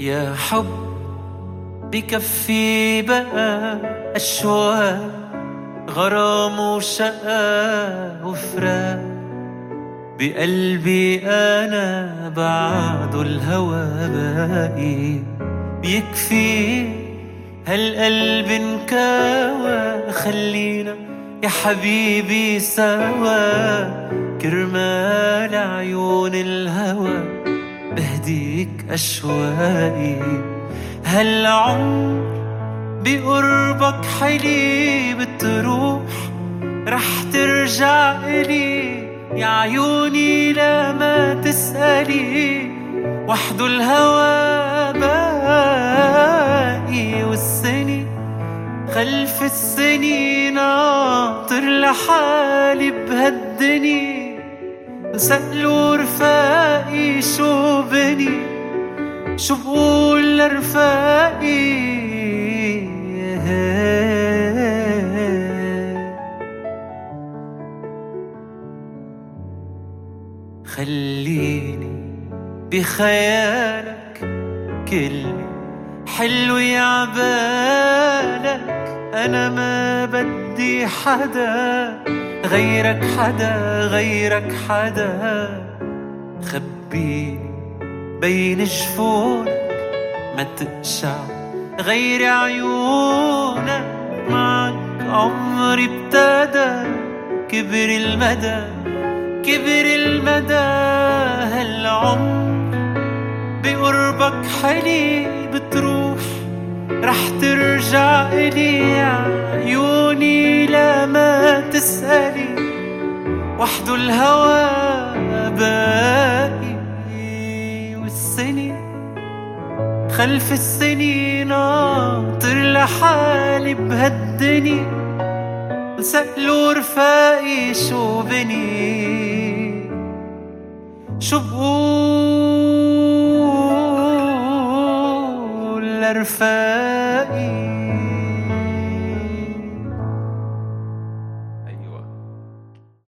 يا حب بكفي بقى أشواق غرام وشقا وفراق بقلبي أنا بعد الهوى باقي بيكفي هالقلب انكوى خلينا يا حبيبي سوا كرمال عيون الهوى بهديك أشواقي هالعمر بقربك حلي بتروح رح ترجع إلي يا عيوني لا ما تسألي وحده الهوى باقي والسنين خلف السنين ناطر لحالي بهالدني سألوا رفاقي شو بني شو بقول لرفاقي خليني بخيالك كلمة حلو يعبالك أنا ما بدي حدا غيرك حدا غيرك حدا خبيني بين جفونك ما تقشع غير عيونك معك عمري ابتدى كبر المدى كبر المدى هالعمر بقربك حلي بتروح رح ترجع إلي عيوني لا ما تسألي وحده الهوى باقي والسنين خلف السنين ناطر لحالي بهالدني سألوا رفاقي شو بني شو بقول لرفاقي